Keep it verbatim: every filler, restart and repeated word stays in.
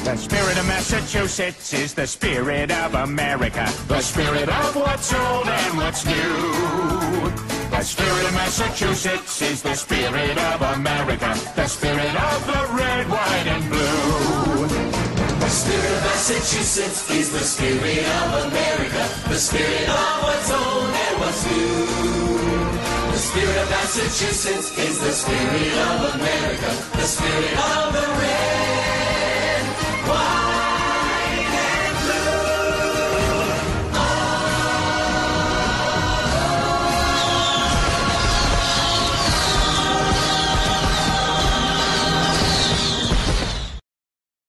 The spirit of Massachusetts is the spirit of America. The spirit of what's old and what's new. The spirit of Massachusetts is the spirit of America. The spirit of the red, white, and blue. The spirit of Massachusetts is the spirit of America. The spirit of what's old and what's new. The spirit of Massachusetts is the spirit of America. The spirit of the red.